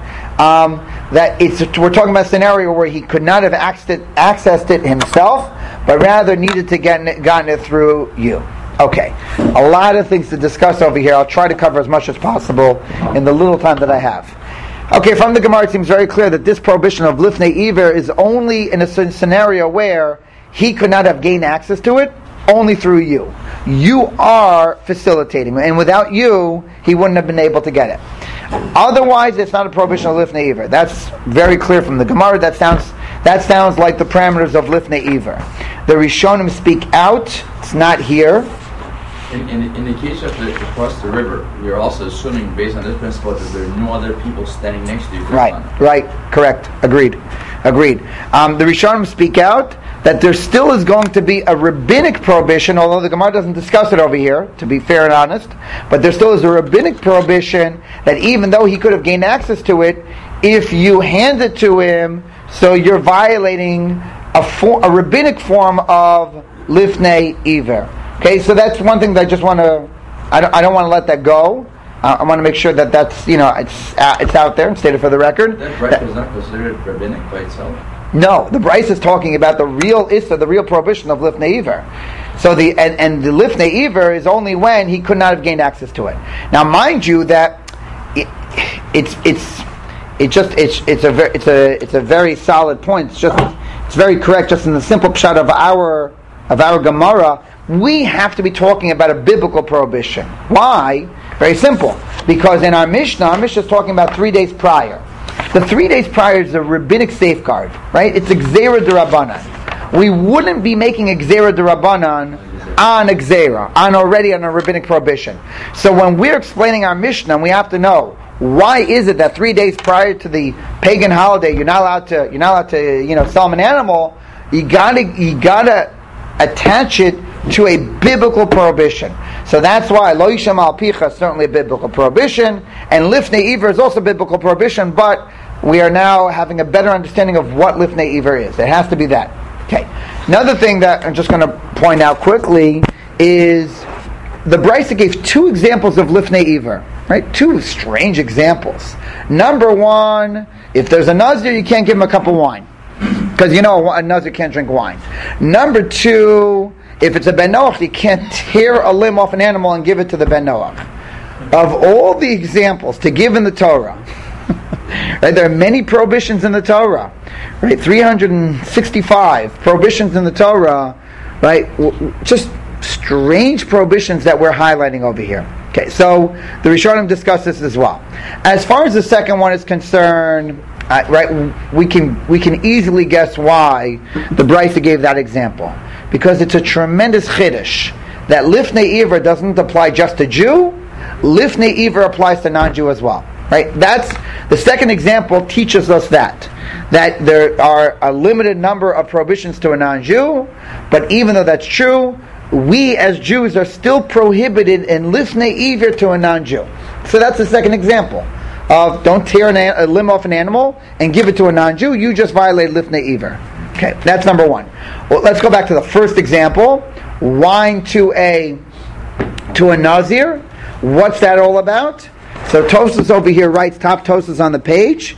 we're talking about a scenario where he could not have accessed it himself, but rather needed to gotten it through you. Okay, a lot of things to discuss over here. I'll try to cover as much as possible in the little time that I have. Okay, from the Gemara it seems very clear that this prohibition of lifnei iver is only in a scenario where he could not have gained access to it, only through you. You are facilitating, and without you, he wouldn't have been able to get it. Otherwise, it's not a prohibition of lifnei iver. That's very clear from the Gemara. That sounds like the parameters of lifnei iver. The Rishonim speak out. It's not here. In the case of across the river, you're also assuming, based on this principle, that there are no other people standing next to you. Right, correct, agreed. The Rishonim speak out that there still is going to be a rabbinic prohibition, although the Gemara doesn't discuss it over here, to be fair and honest, but there still is a rabbinic prohibition that even though he could have gained access to it, if you hand it to him, so you're violating a rabbinic form of lifnei iver. Okay, so that's one thing that I just want to. I don't want to let that go. I want to make sure that that's it's out there and stated for the record. That Brisa is not considered rabbinic by itself. No, the Brisa is talking about the real issa, the real prohibition of lifnei iver. So the lifnei iver is only when he could not have gained access to it. Now, mind you that it's a very solid point. It's very correct. Just in the simple pshat of our Gemara, we have to be talking about a biblical prohibition. Why? Very simple. Because in our Mishnah is talking about 3 days prior. The 3 days prior is a rabbinic safeguard, right? It's a gzera d'Rabbanan. We wouldn't be making a gzera d'Rabbanan on a gzera, on a rabbinic prohibition. So when we're explaining our Mishnah, we have to know, why is it that 3 days prior to the pagan holiday you're not allowed to sell an animal? You gotta attach it to a biblical prohibition. So that's why lo yisham al picha is certainly a biblical prohibition, and lifnei iver is also a biblical prohibition, but we are now having a better understanding of what lifnei iver is. It has to be that. Okay. Another thing that I'm just going to point out quickly is the Brisa gave 2 examples of lifnei iver. Right? 2 strange examples. Number 1, if there's a Nazir, you can't give him a cup of wine. Because a Nazir can't drink wine. Number 2, if it's a Ben Noach, you can't tear a limb off an animal and give it to the Ben Noach. Of all the examples to give in the Torah, right, there are many prohibitions in the Torah. Right? 365 prohibitions in the Torah. Right? Just strange prohibitions that we're highlighting over here. Okay, so the Rishonim discuss this as well. As far as the second one is concerned, we can easily guess why the Brisa gave that example, because it's a tremendous chiddush that lifnei iver doesn't apply just to Jew. Lifnei iver applies to non-Jew as well. Right? That's the second example teaches us that there are a limited number of prohibitions to a non-Jew, but even though that's true, we as Jews are still prohibited in lifnei iver to a non-Jew. So that's the second example of don't tear a limb off an animal and give it to a non-Jew. You just violate lifnei iver. Okay, that's number 1. Well, let's go back to the first example. Wine to a Nazir. What's that all about? So Tosfos over here writes, top Tosfos on the page.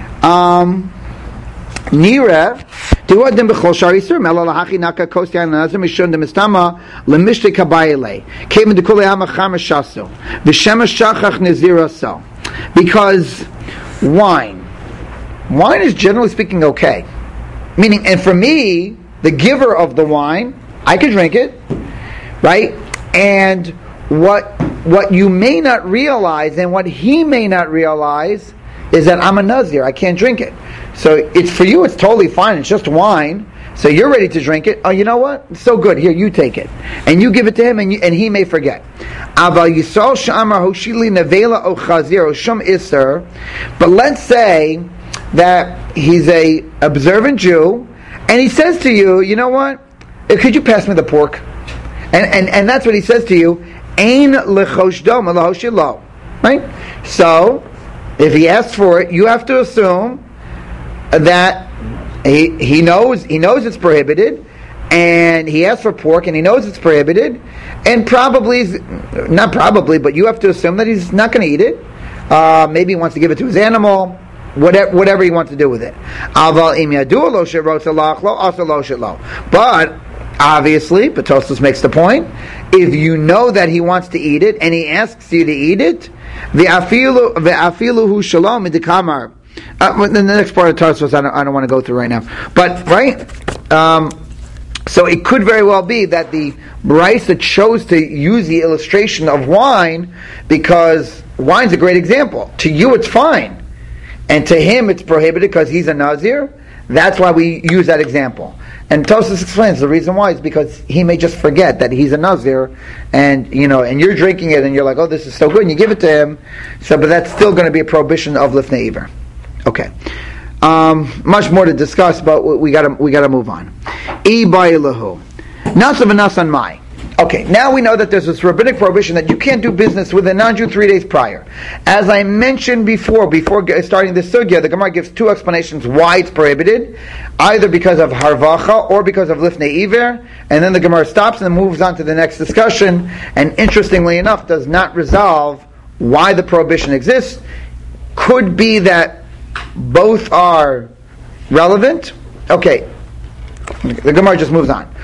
Nira Diwadim b'chol shar yisur mela lahachi naka kos yain nazir mishun demistama lemishte kabayile came into kule hamacham shasu v'shemesh shachach nezira so, because wine is generally speaking okay, meaning, and for me, the giver of the wine, I can drink it, right? And what you may not realize and what he may not realize is that I'm a Nazir, I can't drink it. So it's for you, it's totally fine, it's just wine, so you're ready to drink it. Oh, you know what? It's so good, here, you take it. And you give it to him, and he may forget. Aval Yisrael Shamar Hoshili Nevela O Chazir O Shum Isser. But let's say that he's a observant Jew, and he says to you, you know what? Could you pass me the pork? And that's what he says to you. Ein lechoshdom alahoshilo. Right? So, if he asks for it, you have to assume that he knows it's prohibited, and he asks for pork, and he knows it's prohibited, and not probably, but you have to assume that he's not going to eat it. Maybe he wants to give it to his animal, whatever he wants to do with it. But obviously, Tosfos makes the point, if you know that he wants to eat it, and he asks you to eat it, the afilu shalom idikamar. The next part of Tosfos I don't want to go through right now. But right, so it could very well be that the Brisa chose to use the illustration of wine because wine's a great example. To you, it's fine, and to him, it's prohibited because he's a Nazir. That's why we use that example. And Tosfos explains the reason why is because he may just forget that he's a Nazir, and you're drinking it, and you're like, oh, this is so good, and you give it to him. So, but that's still going to be a prohibition of Lifnei Iver. Okay, much more to discuss, but we got to move on. Ibaylahu nasav nasan mai. Okay, now we know that there's this rabbinic prohibition that you can't do business with a non-Jew 3 days prior. As I mentioned before starting this sugya, the Gemara gives two explanations why it's prohibited, either because of harvacha or because of lifnei iver, and then the Gemara stops and then moves on to the next discussion, and interestingly enough, does not resolve why the prohibition exists. Could be that both are relevant. Okay, the Gemara just moves on.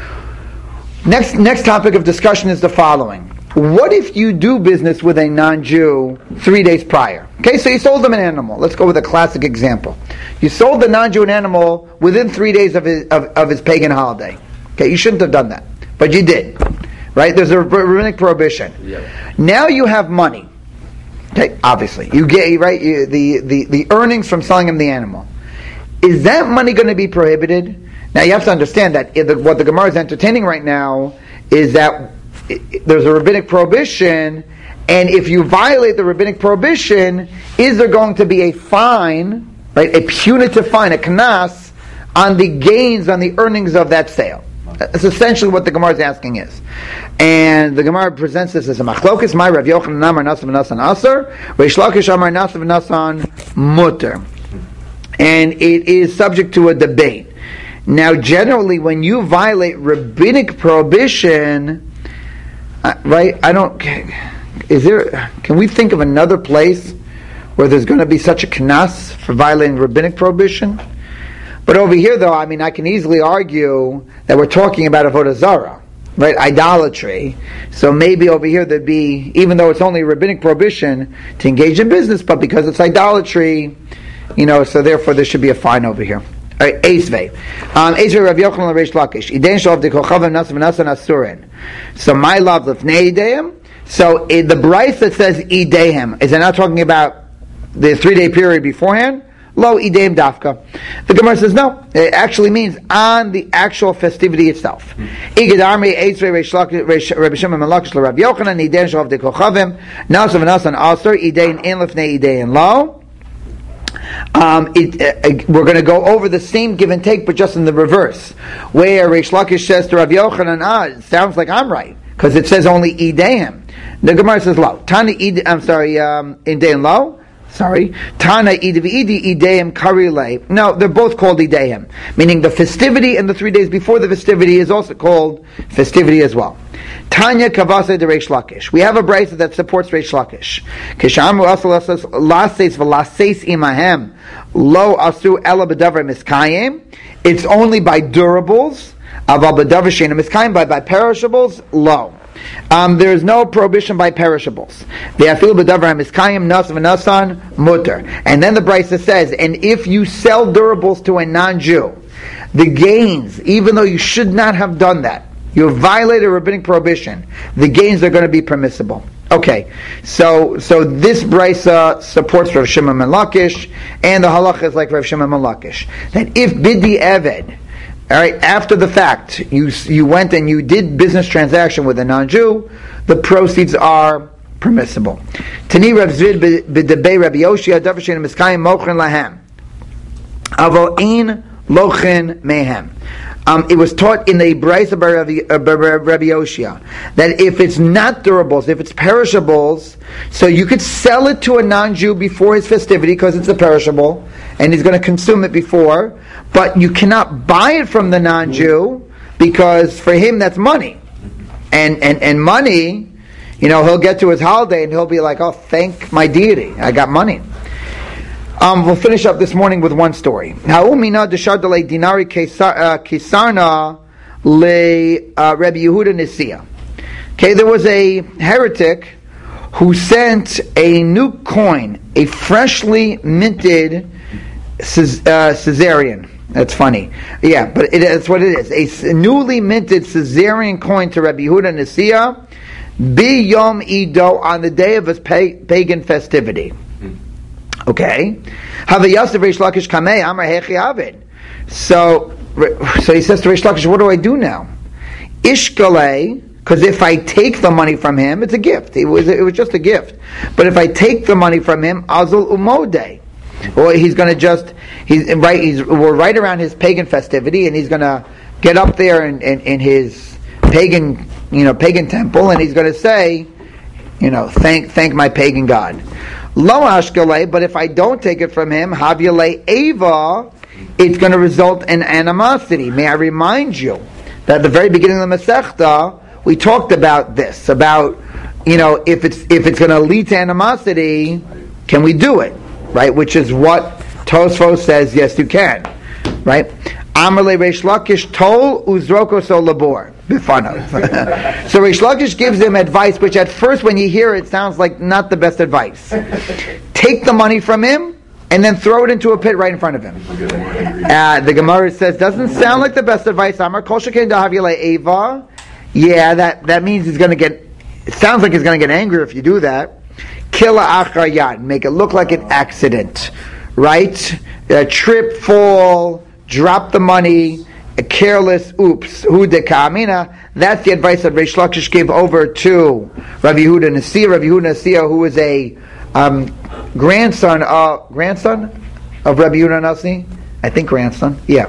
Next topic of discussion is the following. What if you do business with a non-Jew 3 days prior? Okay, so you sold them an animal. Let's go with a classic example. You sold the non-Jew an animal within 3 days of his pagan holiday. Okay, you shouldn't have done that, but you did. Right? There's a rabbinic prohibition. Yep. Now you have money. Okay, obviously. You get the earnings from selling him the animal. Is that money going to be prohibited? Now you have to understand that what the Gemara is entertaining right now is that there's a rabbinic prohibition, and if you violate the rabbinic prohibition, is there going to be a fine, right, a punitive fine, a knas, on the gains, on the earnings of that sale? That's essentially what the Gemara is asking is. And the Gemara presents this as a machlokes, my Rav Yochanan Amar Nasav Nasan Aser, Reish Lakish Amar Nasav Nasan Mutter. And it is subject to a debate. Now, generally, when you violate rabbinic prohibition, right? Can we think of another place where there's going to be such a knas for violating rabbinic prohibition? But over here, though, I can easily argue that we're talking about avodah zarah, right? Idolatry. So maybe over here there'd be, even though it's only a rabbinic prohibition to engage in business, but because it's idolatry, so therefore there should be a fine over here. Eisvei. Eisvei Rav Yochanan Reish Lakish. Idein shel avdei kochavim nasav nasan asurin. So my love lifnei ideim. So the Brisa that says ideim, is it not talking about the 3 day period beforehand? Lo ideim dafka. The Gemara says no. It actually means on the actual festivity itself. Igad Armei Eisvei Reish Rabbi Shimon ben Lakish Rav Yochanan Idein shel avdei kochavim nasav nasan asur idein in lifnei idein lo. We're going to go over the same give and take, but just in the reverse. Where Reish Lakish says to Rav Yochanan, it sounds like I'm right, because it says only Ideim. The Gemara says lo. Tana Ideim lo. Sorry. Tana Ideim Karile. No, they're both called Ideim. Meaning the festivity and the 3 days before the festivity is also called festivity as well. Tanya Kavase de Reish Lakish. We have a brisa that supports Reish Lakish. Kishamu asal lases v'lases imahem lo asu ela b'davar miskayim. It's only by durables. Aval b'davar sheina miskayim, by perishables. Lo. There is no prohibition by perishables. The afil b'davar miskayim nas v'nasan mutter. And then the brisa says, and if you sell durables to a non-Jew, the gains, even though you should not have done that, you have violated a rabbinic prohibition, the gains are going to be permissible. Okay, so this brisa supports Rav Shimon ben Lakish, and the halacha is like Rav Shimon ben Lakish, that if bidi eved, all right, after the fact, you went and you did business transaction with a non-Jew, the proceeds are permissible. Tani Rav Zvid b'debei Rabbi Yoshia davar she'en miskayim mochen lahem. Avol ein lochen mehem. It was taught in the Brayso by Rabbi Yoshia that if it's not durables, if it's perishables, so you could sell it to a non-Jew before his festivity because it's a perishable and he's going to consume it before, but you cannot buy it from the non-Jew because for him that's money. And money, he'll get to his holiday and he'll be like, oh, thank my deity, I got money. We'll finish up this morning with one story. Ha'umina deshardale dinari kisarna le Rabbi Yehuda Nisia. Okay, there was a heretic who sent a new coin, a freshly minted Caesarean. That's funny. Yeah, but that's what it is. A newly minted Caesarean coin to Rabbi Yehuda Nisia, biyom ido, on the day of his pagan festivity. Okay, so he says to Reish Lakish, what do I do now? Ishkale, because if I take the money from him, it's a gift. It was just a gift. But if I take the money from him, Azul Umode, or we're right around his pagan festivity, and he's going to get up there in his pagan temple, and he's going to say, thank my pagan god. Lo ashkale, but if I don't take it from him, havyale eva, it's going to result in animosity. May I remind you that at the very beginning of the Masechta, we talked about this, about, if it's going to lead to animosity, can we do it? Right? Which is what Tosfos says, yes, you can. Right? Amrle Reish Lakish tol uzroko so labor. So Reish Lakish gives him advice, which at first when you hear it sounds like not the best advice. Take the money from him and then throw it into a pit right in front of him. The Gemara says, doesn't sound like the best advice. Amar kol sheken dahavile eva. Yeah, that means he's going to get. It sounds like he's going to get angry if you do that. Killa achar yad, make it look like an accident, right? A trip, fall, drop the money. A careless oops, hu de ka'amina. That's the advice that Reish Lakish gave over to Rabbi Yehuda Nisia. Rabbi Yehuda Nisia, who is a grandson of Rabbi Yehuda Nasi. I think grandson. Yeah.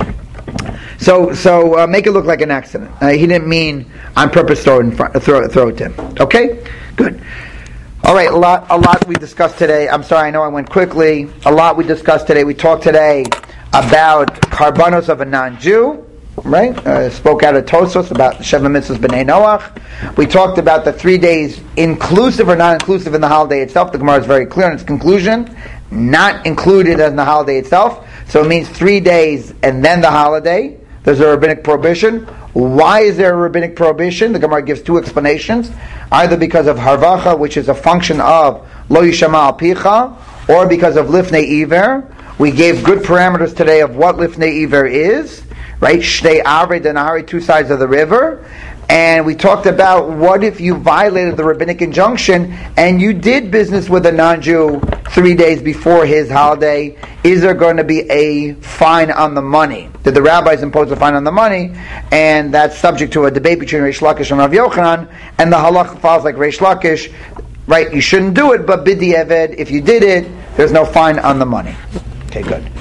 So make it look like an accident. He didn't mean on purpose throw it to him. Okay, good. All right, a lot we discussed today. I'm sorry, I know I went quickly. A lot we discussed today. We talked today about karbanos of a non-Jew, right? Spoke out of Tosos about Sheva Mitzvahs B'nai Noach. We talked about the 3 days, inclusive or not inclusive in the holiday itself. The Gemara is very clear in its conclusion. Not included in the holiday itself. So it means 3 days and then the holiday. There's a rabbinic prohibition. Why is there a rabbinic prohibition? The Gemara gives two explanations. Either because of harvacha, which is a function of lo yishama al picha, or because of lifnei iver. We gave good parameters today of what lifnei iver is, right? Shtei avre denahari, two sides of the river. And we talked about what if you violated the rabbinic injunction and you did business with a non-Jew 3 days before his holiday. Is there going to be a fine on the money? Did the rabbis impose a fine on the money? And that's subject to a debate between Reish Lakish and Rav Yochanan. And the halach follows like Reish Lakish, right? You shouldn't do it, but b'di'eved, if you did it, there's no fine on the money. Okay, good.